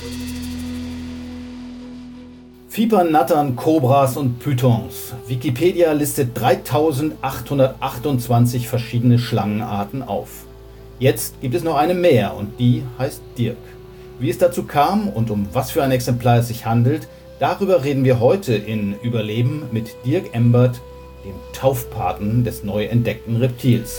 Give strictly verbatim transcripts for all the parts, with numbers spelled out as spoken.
Vipern, Nattern, Kobras und Pythons. Wikipedia listet dreitausendachthundertachtundzwanzig verschiedene Schlangenarten auf. Jetzt gibt es noch eine mehr und die heißt Dirk. Wie es dazu kam und um was für ein Exemplar es sich handelt, darüber reden wir heute in Überleben mit Dirk Embert, dem Taufpaten des neu entdeckten Reptils.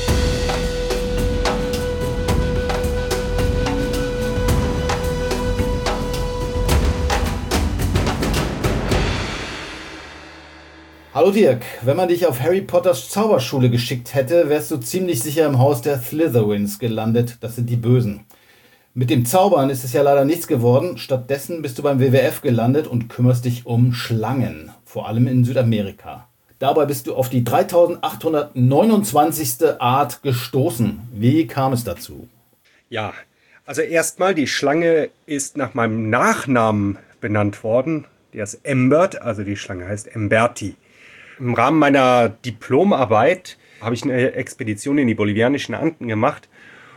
Hallo Dirk, wenn man dich auf Harry Potters Zauberschule geschickt hätte, wärst du ziemlich sicher im Haus der Slytherins gelandet, das sind die Bösen. Mit dem Zaubern ist es ja leider nichts geworden, stattdessen bist du beim W W F gelandet und kümmerst dich um Schlangen, vor allem in Südamerika. Dabei bist du auf die dreitausendachthundertneunundzwanzigste Art gestoßen. Wie kam es dazu? Ja, also erstmal, die Schlange ist nach meinem Nachnamen benannt worden. Der ist Embert, also die Schlange heißt Emberti. Im Rahmen meiner Diplomarbeit habe ich eine Expedition in die bolivianischen Anden gemacht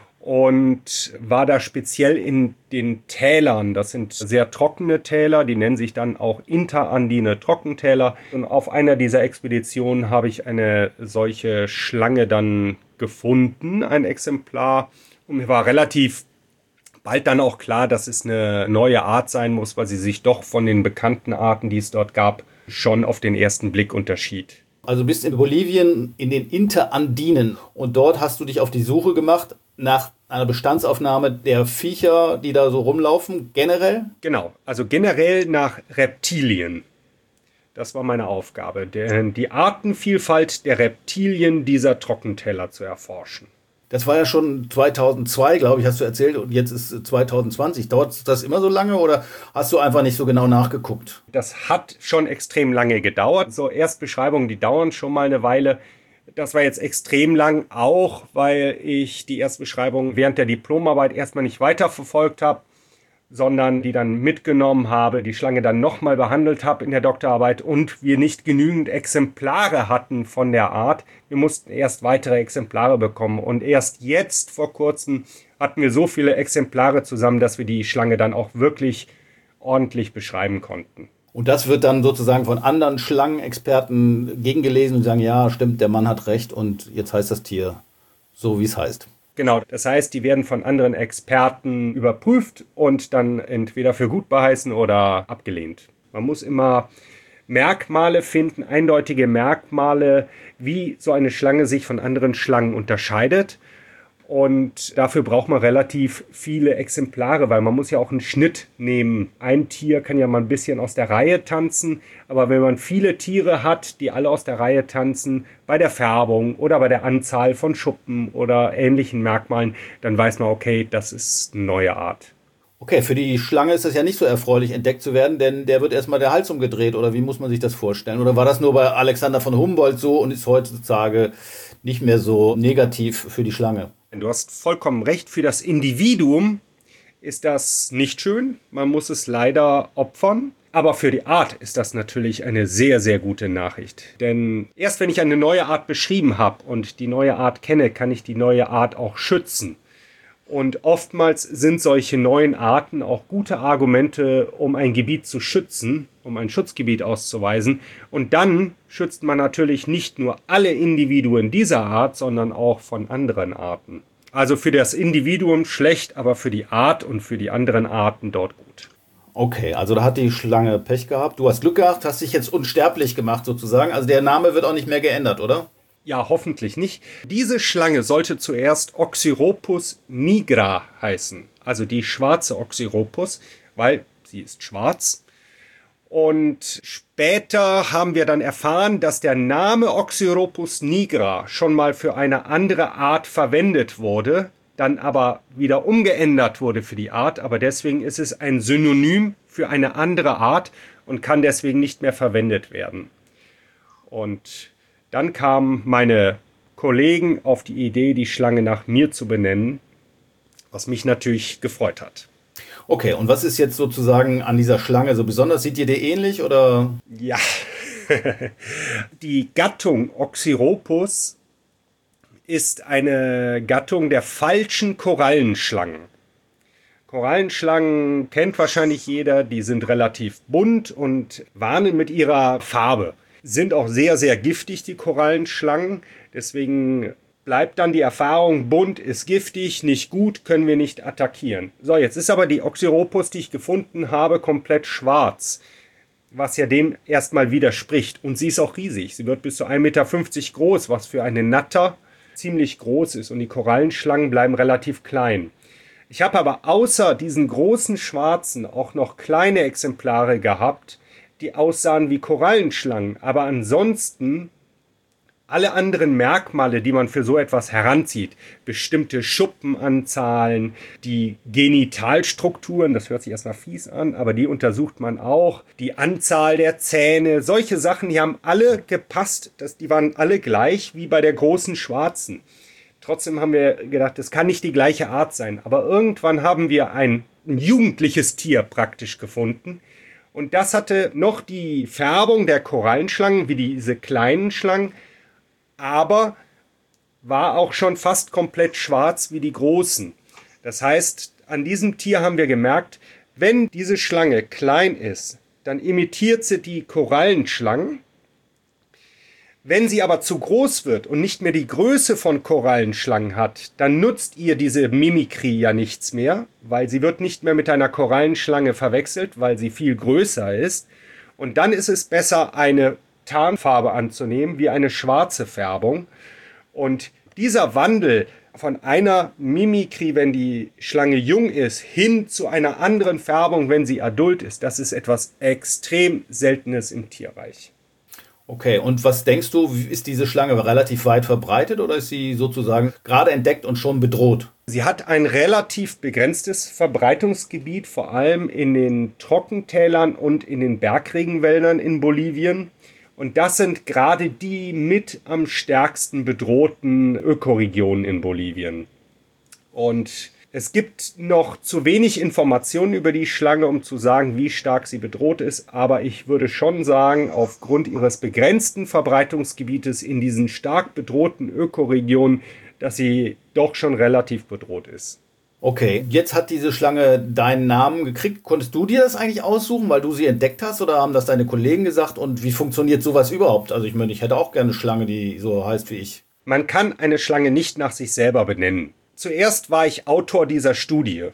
und war da speziell in den Tälern. Das sind sehr trockene Täler, die nennen sich dann auch interandine Trockentäler. Und auf einer dieser Expeditionen habe ich eine solche Schlange dann gefunden, ein Exemplar. Und mir war relativ bald dann auch klar, dass es eine neue Art sein muss, weil sie sich doch von den bekannten Arten, die es dort gab, schon auf den ersten Blick unterschied. Also du bist in Bolivien in den Interandinen und dort hast du dich auf die Suche gemacht nach einer Bestandsaufnahme der Viecher, die da so rumlaufen, generell? Genau, also generell nach Reptilien. Das war meine Aufgabe, die Artenvielfalt der Reptilien dieser Trockentäler zu erforschen. Das war ja schon zweitausendzwei, glaube ich, hast du erzählt, und jetzt ist zweitausendzwanzig. Dauert das immer so lange oder hast du einfach nicht so genau nachgeguckt? Das hat schon extrem lange gedauert. So Erstbeschreibungen, die dauern schon mal eine Weile. Das war jetzt extrem lang, auch weil ich die Erstbeschreibung während der Diplomarbeit erstmal nicht weiterverfolgt habe, sondern die dann mitgenommen habe, die Schlange dann nochmal behandelt habe in der Doktorarbeit und wir nicht genügend Exemplare hatten von der Art. Wir mussten erst weitere Exemplare bekommen und erst jetzt vor kurzem hatten wir so viele Exemplare zusammen, dass wir die Schlange dann auch wirklich ordentlich beschreiben konnten. Und das wird dann sozusagen von anderen Schlangenexperten gegengelesen und sagen, ja, stimmt, der Mann hat recht und jetzt heißt das Tier so, wie es heißt. Genau, das heißt, die werden von anderen Experten überprüft und dann entweder für gut beheißen oder abgelehnt. Man muss immer Merkmale finden, eindeutige Merkmale, wie so eine Schlange sich von anderen Schlangen unterscheidet. Und dafür braucht man relativ viele Exemplare, weil man muss ja auch einen Schnitt nehmen. Ein Tier kann ja mal ein bisschen aus der Reihe tanzen, aber wenn man viele Tiere hat, die alle aus der Reihe tanzen, bei der Färbung oder bei der Anzahl von Schuppen oder ähnlichen Merkmalen, dann weiß man, okay, das ist eine neue Art. Okay, für die Schlange ist das ja nicht so erfreulich, entdeckt zu werden, denn der wird erstmal der Hals umgedreht, oder wie muss man sich das vorstellen? Oder war das nur bei Alexander von Humboldt so und ist heutzutage nicht mehr so negativ für die Schlange? Du hast vollkommen recht, für das Individuum ist das nicht schön, man muss es leider opfern. Aber für die Art ist das natürlich eine sehr, sehr gute Nachricht. Denn erst wenn ich eine neue Art beschrieben habe und die neue Art kenne, kann ich die neue Art auch schützen. Und oftmals sind solche neuen Arten auch gute Argumente, um ein Gebiet zu schützen, um ein Schutzgebiet auszuweisen. Und dann schützt man natürlich nicht nur alle Individuen dieser Art, sondern auch von anderen Arten. Also für das Individuum schlecht, aber für die Art und für die anderen Arten dort gut. Okay, also da hat die Schlange Pech gehabt. Du hast Glück gehabt, hast dich jetzt unsterblich gemacht sozusagen. Also der Name wird auch nicht mehr geändert, oder? Ja, hoffentlich nicht. Diese Schlange sollte zuerst Oxyropus nigra heißen, also die schwarze Oxyropus, weil sie ist schwarz. Und später haben wir dann erfahren, dass der Name Oxyropus nigra schon mal für eine andere Art verwendet wurde, dann aber wieder umgeändert wurde für die Art, aber deswegen ist es ein Synonym für eine andere Art und kann deswegen nicht mehr verwendet werden. Und dann kamen meine Kollegen auf die Idee, die Schlange nach mir zu benennen, was mich natürlich gefreut hat. Okay, und was ist jetzt sozusagen an dieser Schlange so besonders? Sieht ihr die ähnlich oder? Ja, die Gattung Oxyropus ist eine Gattung der falschen Korallenschlangen. Korallenschlangen kennt wahrscheinlich jeder, die sind relativ bunt und warnen mit ihrer Farbe. Sind auch sehr, sehr giftig, die Korallenschlangen. Deswegen bleibt dann die Erfahrung, bunt ist giftig, nicht gut, können wir nicht attackieren. So, jetzt ist aber die Oxyropus, die ich gefunden habe, komplett schwarz. Was ja dem erstmal widerspricht. Und sie ist auch riesig. Sie wird bis zu ein Meter fünfzig groß, was für eine Natter ziemlich groß ist. Und die Korallenschlangen bleiben relativ klein. Ich habe aber außer diesen großen Schwarzen auch noch kleine Exemplare gehabt, die aussahen wie Korallenschlangen. Aber ansonsten alle anderen Merkmale, die man für so etwas heranzieht, bestimmte Schuppenanzahlen, die Genitalstrukturen, das hört sich erstmal fies an, aber die untersucht man auch, die Anzahl der Zähne, solche Sachen, die haben alle gepasst, das, die waren alle gleich wie bei der großen Schwarzen. Trotzdem haben wir gedacht, das kann nicht die gleiche Art sein, aber irgendwann haben wir ein, ein jugendliches Tier praktisch gefunden. Und das hatte noch die Färbung der Korallenschlangen, wie diese kleinen Schlangen, aber war auch schon fast komplett schwarz wie die großen. Das heißt, an diesem Tier haben wir gemerkt, wenn diese Schlange klein ist, dann imitiert sie die Korallenschlangen. Wenn sie aber zu groß wird und nicht mehr die Größe von Korallenschlangen hat, dann nutzt ihr diese Mimikrie ja nichts mehr, weil sie wird nicht mehr mit einer Korallenschlange verwechselt, weil sie viel größer ist. Und dann ist es besser, eine Tarnfarbe anzunehmen, wie eine schwarze Färbung. Und dieser Wandel von einer Mimikrie, wenn die Schlange jung ist, hin zu einer anderen Färbung, wenn sie adult ist, das ist etwas extrem Seltenes im Tierreich. Okay, und was denkst du, ist diese Schlange relativ weit verbreitet oder ist sie sozusagen gerade entdeckt und schon bedroht? Sie hat ein relativ begrenztes Verbreitungsgebiet, vor allem in den Trockentälern und in den Bergregenwäldern in Bolivien. Und das sind gerade die mit am stärksten bedrohten Ökoregionen in Bolivien. Und es gibt noch zu wenig Informationen über die Schlange, um zu sagen, wie stark sie bedroht ist. Aber ich würde schon sagen, aufgrund ihres begrenzten Verbreitungsgebietes in diesen stark bedrohten Ökoregionen, dass sie doch schon relativ bedroht ist. Okay, jetzt hat diese Schlange deinen Namen gekriegt. Konntest du dir das eigentlich aussuchen, weil du sie entdeckt hast, oder haben das deine Kollegen gesagt? Und wie funktioniert sowas überhaupt? Also ich meine, ich hätte auch gerne eine Schlange, die so heißt wie ich. Man kann eine Schlange nicht nach sich selber benennen. Zuerst war ich Autor dieser Studie,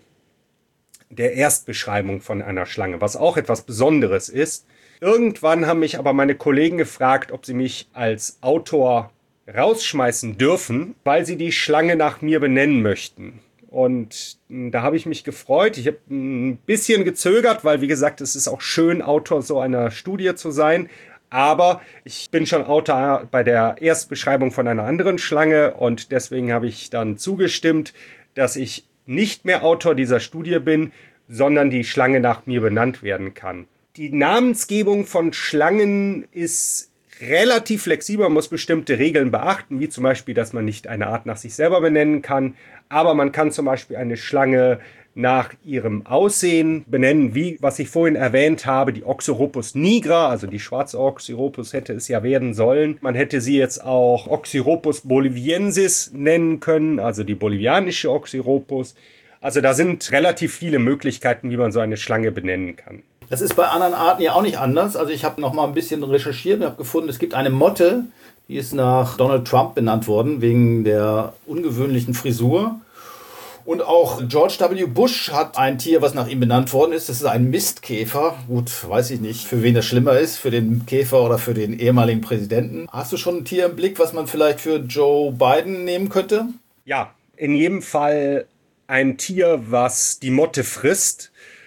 der Erstbeschreibung von einer Schlange, was auch etwas Besonderes ist. Irgendwann haben mich aber meine Kollegen gefragt, ob sie mich als Autor rausschmeißen dürfen, weil sie die Schlange nach mir benennen möchten. Und da habe ich mich gefreut. Ich habe ein bisschen gezögert, weil, wie gesagt, es ist auch schön, Autor so einer Studie zu sein. Aber ich bin schon Autor bei der Erstbeschreibung von einer anderen Schlange und deswegen habe ich dann zugestimmt, dass ich nicht mehr Autor dieser Studie bin, sondern die Schlange nach mir benannt werden kann. Die Namensgebung von Schlangen ist relativ flexibel, man muss bestimmte Regeln beachten, wie zum Beispiel, dass man nicht eine Art nach sich selber benennen kann, aber man kann zum Beispiel eine Schlange nach ihrem Aussehen benennen, wie, was ich vorhin erwähnt habe, die Oxyropus nigra, also die schwarze Oxyropus hätte es ja werden sollen. Man hätte sie jetzt auch Oxyropus boliviensis nennen können, also die bolivianische Oxyropus. Also da sind relativ viele Möglichkeiten, wie man so eine Schlange benennen kann. Das ist bei anderen Arten ja auch nicht anders. Also ich habe noch mal ein bisschen recherchiert und habe gefunden, es gibt eine Motte, die ist nach Donald Trump benannt worden, wegen der ungewöhnlichen Frisur. Und auch George W. Bush hat ein Tier, was nach ihm benannt worden ist. Das ist ein Mistkäfer. Gut, weiß ich nicht, für wen das schlimmer ist, für den Käfer oder für den ehemaligen Präsidenten. Hast du schon ein Tier im Blick, was man vielleicht für Joe Biden nehmen könnte? Ja, in jedem Fall ein Tier, was die Motte frisst.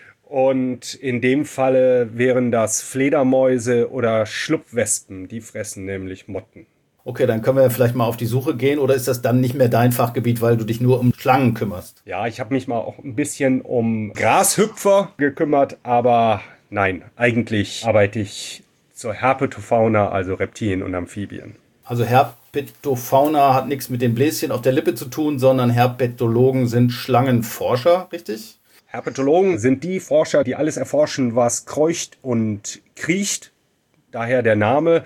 Und in dem Falle wären das Fledermäuse oder Schlupfwespen. Die fressen nämlich Motten. Okay, dann können wir vielleicht mal auf die Suche gehen, oder ist das dann nicht mehr dein Fachgebiet, weil du dich nur um Schlangen kümmerst? Ja, ich habe mich mal auch ein bisschen um Grashüpfer gekümmert, aber nein, eigentlich arbeite ich zur Herpetofauna, also Reptilien und Amphibien. Also Herpetofauna hat nichts mit dem Bläschen auf der Lippe zu tun, sondern Herpetologen sind Schlangenforscher, richtig? Herpetologen sind die Forscher, die alles erforschen, was kreucht und kriecht, daher der Name.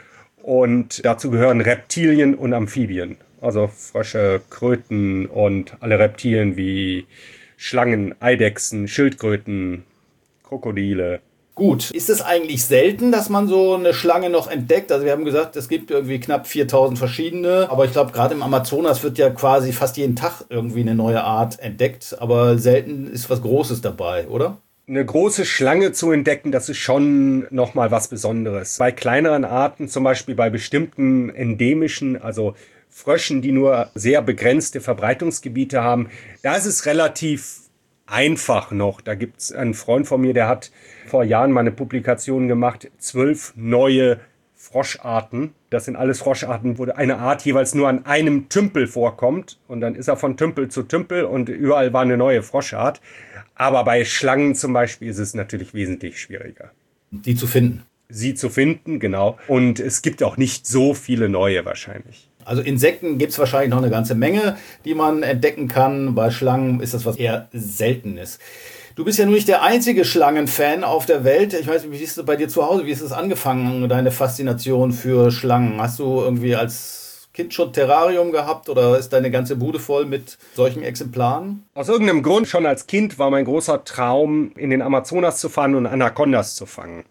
Und dazu gehören Reptilien und Amphibien, also Frösche, Kröten und alle Reptilien wie Schlangen, Eidechsen, Schildkröten, Krokodile. Gut, ist es eigentlich selten, dass man so eine Schlange noch entdeckt? Also wir haben gesagt, es gibt irgendwie knapp viertausend verschiedene, aber ich glaube, gerade im Amazonas wird ja quasi fast jeden Tag irgendwie eine neue Art entdeckt, aber selten ist was Großes dabei, oder? Eine große Schlange zu entdecken, das ist schon nochmal was Besonderes. Bei kleineren Arten, zum Beispiel bei bestimmten endemischen, also Fröschen, die nur sehr begrenzte Verbreitungsgebiete haben, da ist es relativ einfach noch. Da gibt es einen Freund von mir, der hat vor Jahren mal eine Publikation gemacht, zwölf neue Froscharten. Das sind alles Froscharten, wo eine Art jeweils nur an einem Tümpel vorkommt. Und dann ist er von Tümpel zu Tümpel und überall war eine neue Froschart. Aber bei Schlangen zum Beispiel ist es natürlich wesentlich schwieriger. Die zu finden. Sie zu finden, genau. Und es gibt auch nicht so viele neue wahrscheinlich. Also Insekten gibt es wahrscheinlich noch eine ganze Menge, die man entdecken kann. Bei Schlangen ist das was eher Seltenes. Du bist ja nur nicht der einzige Schlangenfan auf der Welt. Ich weiß nicht, wie ist es bei dir zu Hause? Wie ist es angefangen, deine Faszination für Schlangen? Hast du irgendwie als Kind schon Terrarium gehabt oder ist deine ganze Bude voll mit solchen Exemplaren? Aus irgendeinem Grund, schon als Kind, war mein großer Traum, in den Amazonas zu fahren und Anacondas zu fangen.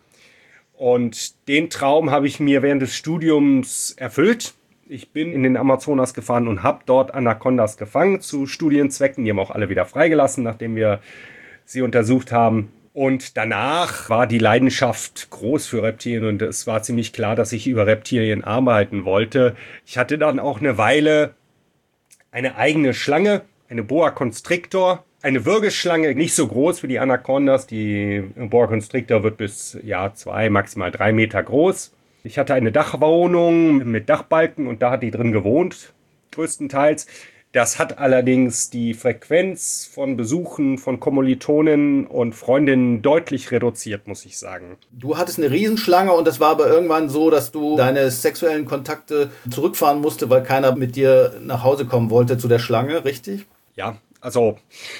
Und den Traum habe ich mir während des Studiums erfüllt. Ich bin in den Amazonas gefahren und habe dort Anacondas gefangen zu Studienzwecken. Die haben auch alle wieder freigelassen, nachdem wir sie untersucht haben. Und danach war die Leidenschaft groß für Reptilien und es war ziemlich klar, dass ich über Reptilien arbeiten wollte. Ich hatte dann auch eine Weile eine eigene Schlange, eine Boa Constrictor, eine Würgeschlange, nicht so groß wie die Anacondas. Die Boa Constrictor wird bis ja, zwei, maximal drei Meter groß. Ich hatte eine Dachwohnung mit Dachbalken und da hat die drin gewohnt, größtenteils. Das hat allerdings die Frequenz von Besuchen von Kommilitonen und Freundinnen deutlich reduziert, muss ich sagen. Du hattest eine Riesenschlange und das war aber irgendwann so, dass du deine sexuellen Kontakte zurückfahren musste, weil keiner mit dir nach Hause kommen wollte zu der Schlange, richtig? Ja, also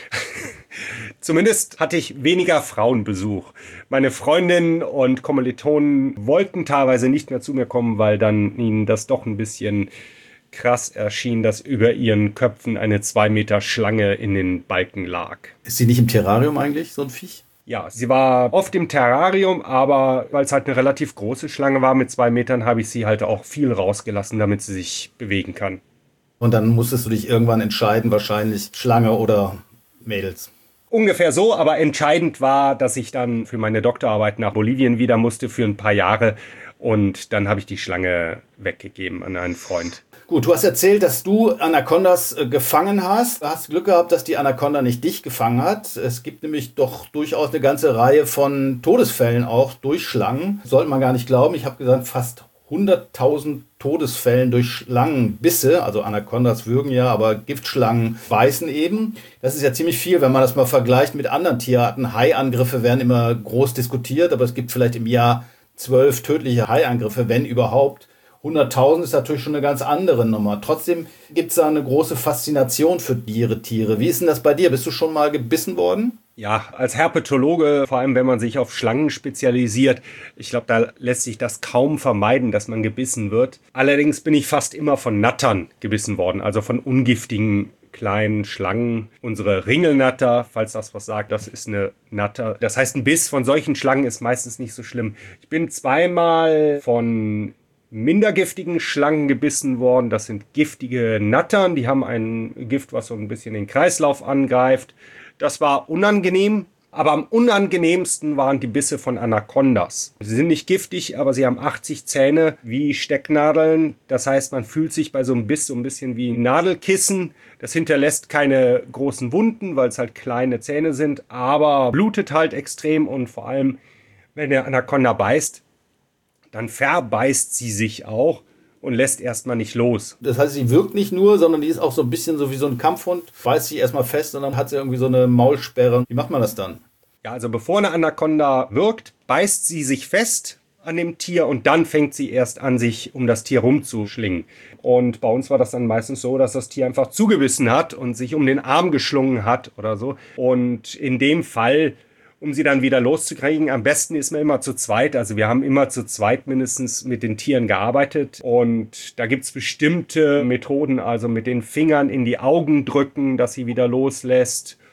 zumindest hatte ich weniger Frauenbesuch. Meine Freundinnen und Kommilitonen wollten teilweise nicht mehr zu mir kommen, weil dann ihnen das doch ein bisschen krass erschien, dass über ihren Köpfen eine zwei Meter Schlange in den Balken lag. Ist sie nicht im Terrarium eigentlich, so ein Viech? Ja, sie war oft im Terrarium, aber weil es halt eine relativ große Schlange war mit zwei Metern, habe ich sie halt auch viel rausgelassen, damit sie sich bewegen kann. Und dann musstest du dich irgendwann entscheiden, wahrscheinlich Schlange oder Mädels. Ungefähr so, aber entscheidend war, dass ich dann für meine Doktorarbeit nach Bolivien wieder musste für ein paar Jahre und dann habe ich die Schlange weggegeben an einen Freund. Gut, du hast erzählt, dass du Anacondas äh, gefangen hast. Du hast Glück gehabt, dass die Anaconda nicht dich gefangen hat. Es gibt nämlich doch durchaus eine ganze Reihe von Todesfällen auch durch Schlangen. Sollte man gar nicht glauben. Ich habe gesagt, fast hunderttausend Todesfällen durch Schlangenbisse. Also Anacondas würgen ja, aber Giftschlangen beißen eben. Das ist ja ziemlich viel, wenn man das mal vergleicht mit anderen Tierarten. Haiangriffe werden immer groß diskutiert, aber es gibt vielleicht im Jahr zwölf tödliche Haiangriffe, wenn überhaupt. hunderttausend ist natürlich schon eine ganz andere Nummer. Trotzdem gibt es da eine große Faszination für Tiere, Tiere. Wie ist denn das bei dir? Bist du schon mal gebissen worden? Ja, als Herpetologe, vor allem wenn man sich auf Schlangen spezialisiert, ich glaube, da lässt sich das kaum vermeiden, dass man gebissen wird. Allerdings bin ich fast immer von Nattern gebissen worden, also von ungiftigen kleinen Schlangen. Unsere Ringelnatter, falls das was sagt, das ist eine Natter. Das heißt, ein Biss von solchen Schlangen ist meistens nicht so schlimm. Ich bin zweimal von minder giftigen Schlangen gebissen worden. Das sind giftige Nattern. Die haben ein Gift, was so ein bisschen den Kreislauf angreift. Das war unangenehm. Aber am unangenehmsten waren die Bisse von Anacondas. Sie sind nicht giftig, aber sie haben achtzig Zähne wie Stecknadeln. Das heißt, man fühlt sich bei so einem Biss so ein bisschen wie ein Nadelkissen. Das hinterlässt keine großen Wunden, weil es halt kleine Zähne sind, aber blutet halt extrem und vor allem, wenn der Anaconda beißt, dann verbeißt sie sich auch und lässt erstmal nicht los. Das heißt, sie wirkt nicht nur, sondern die ist auch so ein bisschen so wie so ein Kampfhund, beißt sich erstmal fest und dann hat sie irgendwie so eine Maulsperre. Wie macht man das dann? Ja, also bevor eine Anaconda wirkt, beißt sie sich fest an dem Tier und dann fängt sie erst an, sich um das Tier rumzuschlingen. Und bei uns war das dann meistens so, dass das Tier einfach zugebissen hat und sich um den Arm geschlungen hat oder so. Und in dem Fall, um sie dann wieder loszukriegen, am besten ist man immer zu zweit. Also wir haben immer zu zweit mindestens mit den Tieren gearbeitet. Und da gibt es bestimmte Methoden, also mit den Fingern in die Augen drücken, dass sie wieder loslässt.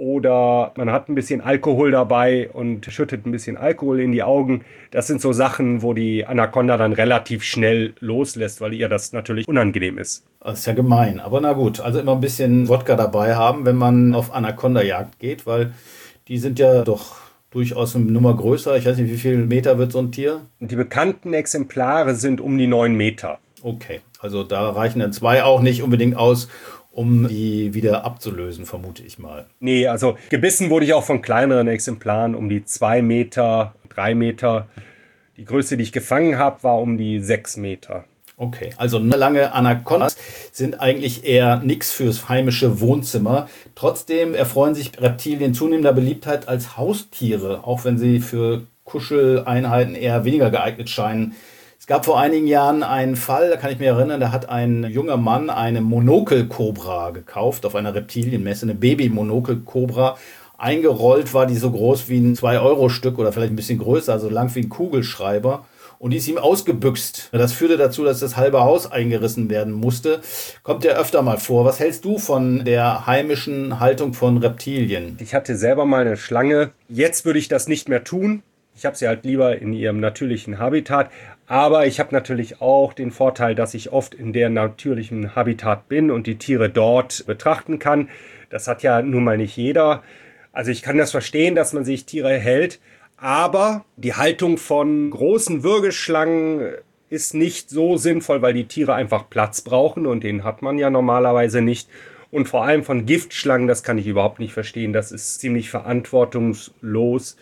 oder man hat ein bisschen Alkohol dabei und schüttet ein bisschen Alkohol in die Augen. Das sind so Sachen, wo die Anaconda dann relativ schnell loslässt, weil ihr das natürlich unangenehm ist. Das ist ja gemein, aber na gut, also immer ein bisschen Wodka dabei haben, wenn man auf Anaconda-Jagd geht, weil die sind ja doch durchaus eine Nummer größer. Ich weiß nicht, wie viel Meter wird so ein Tier? Die bekannten Exemplare sind um die neun Meter. Okay, also da reichen dann zwei auch nicht unbedingt aus, um die wieder abzulösen, vermute ich mal. Nee, also gebissen wurde ich auch von kleineren Exemplaren um die zwei Meter, drei Meter. Die größte, die ich gefangen habe, war um die sechs Meter. Okay, also lange Anacondas sind eigentlich eher nichts fürs heimische Wohnzimmer. Trotzdem erfreuen sich Reptilien zunehmender Beliebtheit als Haustiere, auch wenn sie für Kuscheleinheiten eher weniger geeignet scheinen. Es gab vor einigen Jahren einen Fall, da kann ich mich erinnern, da hat ein junger Mann eine Monokelkobra gekauft auf einer Reptilienmesse, eine Baby-Monokelkobra. Eingerollt war die so groß wie ein zwei Euro Stück oder vielleicht ein bisschen größer, so lang wie ein Kugelschreiber. Und die ist ihm ausgebüxt. Das führte dazu, dass das halbe Haus eingerissen werden musste. Kommt ja öfter mal vor. Was hältst du von der heimischen Haltung von Reptilien? Ich hatte selber mal eine Schlange. Jetzt würde ich das nicht mehr tun. Ich habe sie halt lieber in ihrem natürlichen Habitat. Aber ich habe natürlich auch den Vorteil, dass ich oft in deren natürlichen Habitat bin und die Tiere dort betrachten kann. Das hat ja nun mal nicht jeder. Also ich kann das verstehen, dass man sich Tiere hält. Aber die Haltung von großen Würgeschlangen ist nicht so sinnvoll, weil die Tiere einfach Platz brauchen und den hat man ja normalerweise nicht. Und vor allem von Giftschlangen, das kann ich überhaupt nicht verstehen. Das ist ziemlich verantwortungslos,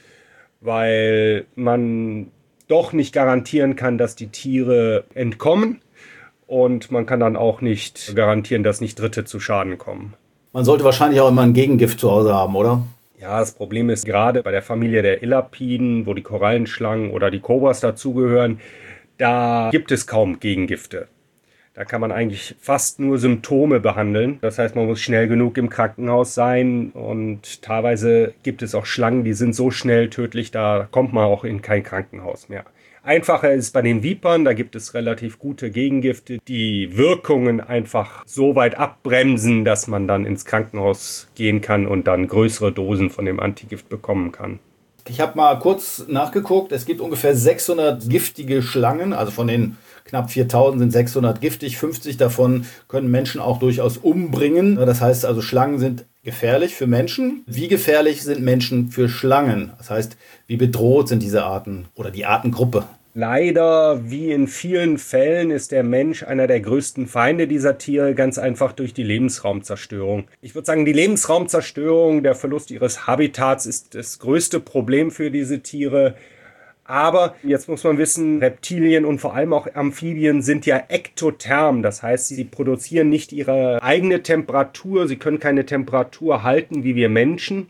weil man doch nicht garantieren kann, dass die Tiere entkommen. Und man kann dann auch nicht garantieren, dass nicht Dritte zu Schaden kommen. Man sollte wahrscheinlich auch immer ein Gegengift zu Hause haben, oder? Ja, das Problem ist gerade bei der Familie der Elapiden, wo die Korallenschlangen oder die Kobras dazugehören, da gibt es kaum Gegengifte. Da kann man eigentlich fast nur Symptome behandeln. Das heißt, man muss schnell genug im Krankenhaus sein und teilweise gibt es auch Schlangen, die sind so schnell tödlich, da kommt man auch in kein Krankenhaus mehr. Einfacher ist es bei den Vipern, da gibt es relativ gute Gegengifte, die Wirkungen einfach so weit abbremsen, dass man dann ins Krankenhaus gehen kann und dann größere Dosen von dem Antigift bekommen kann. Ich habe mal kurz nachgeguckt, es gibt ungefähr sechshundert giftige Schlangen, also von den knapp viertausend sind sechshundert giftig, fünfzig davon können Menschen auch durchaus umbringen. Das heißt also, Schlangen sind gefährlich für Menschen. Wie gefährlich sind Menschen für Schlangen? Das heißt, wie bedroht sind diese Arten oder die Artengruppe? Leider, wie in vielen Fällen, ist der Mensch einer der größten Feinde dieser Tiere, ganz einfach durch die Lebensraumzerstörung. Ich würde sagen, die Lebensraumzerstörung, der Verlust ihres Habitats ist das größte Problem für diese Tiere. Aber jetzt muss man wissen, Reptilien und vor allem auch Amphibien sind ja ektotherm. Das heißt, sie produzieren nicht ihre eigene Temperatur, sie können keine Temperatur halten wie wir Menschen,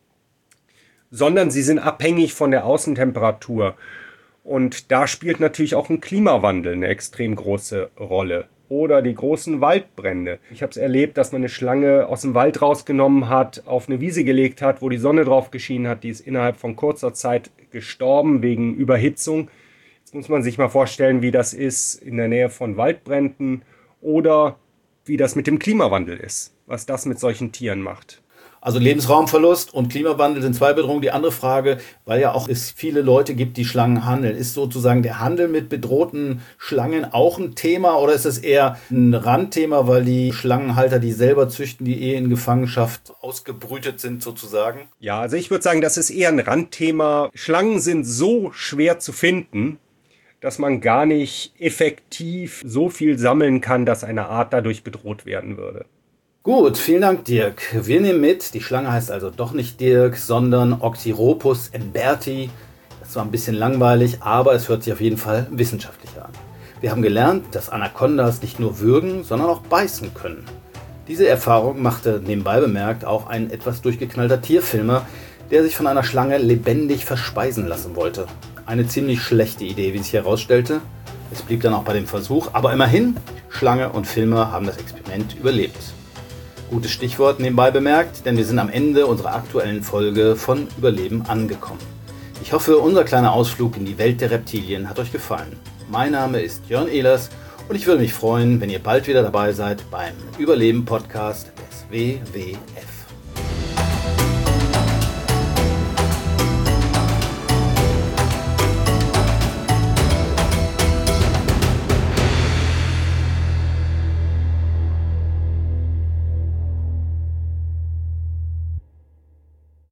sondern sie sind abhängig von der Außentemperatur. Und da spielt natürlich auch ein Klimawandel eine extrem große Rolle. Oder die großen Waldbrände. Ich habe es erlebt, dass man eine Schlange aus dem Wald rausgenommen hat, auf eine Wiese gelegt hat, wo die Sonne drauf geschienen hat. Die ist innerhalb von kurzer Zeit gestorben wegen Überhitzung. Jetzt muss man sich mal vorstellen, wie das ist in der Nähe von Waldbränden oder wie das mit dem Klimawandel ist, was das mit solchen Tieren macht. Also Lebensraumverlust und Klimawandel sind zwei Bedrohungen. Die andere Frage, weil ja auch es viele Leute gibt, die Schlangen handeln, ist sozusagen der Handel mit bedrohten Schlangen auch ein Thema oder ist es eher ein Randthema, weil die Schlangenhalter, die selber züchten, die eh in Gefangenschaft ausgebrütet sind sozusagen? Ja, also ich würde sagen, das ist eher ein Randthema. Schlangen sind so schwer zu finden, dass man gar nicht effektiv so viel sammeln kann, dass eine Art dadurch bedroht werden würde. Gut, vielen Dank, Dirk. Wir nehmen mit, die Schlange heißt also doch nicht Dirk, sondern Oxyropus emberti. Das war ein bisschen langweilig, aber es hört sich auf jeden Fall wissenschaftlicher an. Wir haben gelernt, dass Anacondas nicht nur würgen, sondern auch beißen können. Diese Erfahrung machte nebenbei bemerkt auch ein etwas durchgeknallter Tierfilmer, der sich von einer Schlange lebendig verspeisen lassen wollte. Eine ziemlich schlechte Idee, wie sich herausstellte. Es blieb dann auch bei dem Versuch, aber immerhin, Schlange und Filmer haben das Experiment überlebt. Gutes Stichwort nebenbei bemerkt, denn wir sind am Ende unserer aktuellen Folge von Überleben angekommen. Ich hoffe, unser kleiner Ausflug in die Welt der Reptilien hat euch gefallen. Mein Name ist Jörn Ehlers und ich würde mich freuen, wenn ihr bald wieder dabei seid beim Überleben-Podcast des W W F.